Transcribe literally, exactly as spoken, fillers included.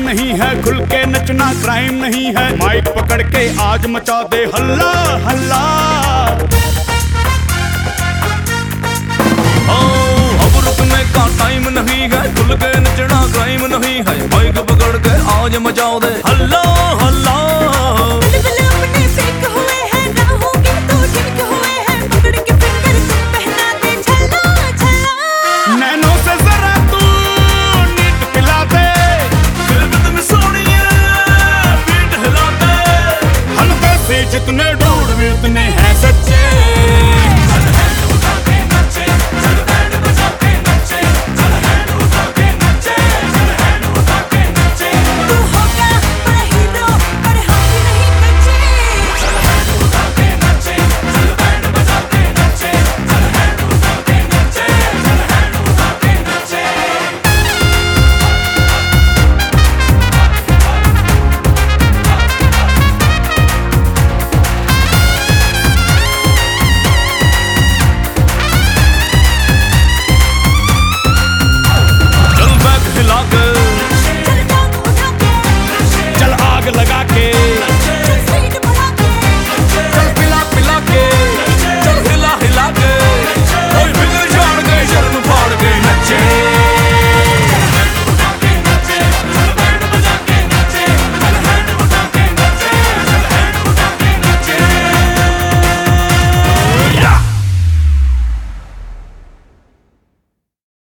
नहीं है, खुल के नचना क्राइम नहीं है। माइक पकड़ के आज मचा दे हल्ला हल्ला। अब रुकने का टाइम नहीं है, खुल के नचना क्राइम नहीं है। माइक पकड़ के आज मचा दे हल्ला हल्ला। जितने ढूंढ भी उतने हैं सच्चे। चल आग लगा के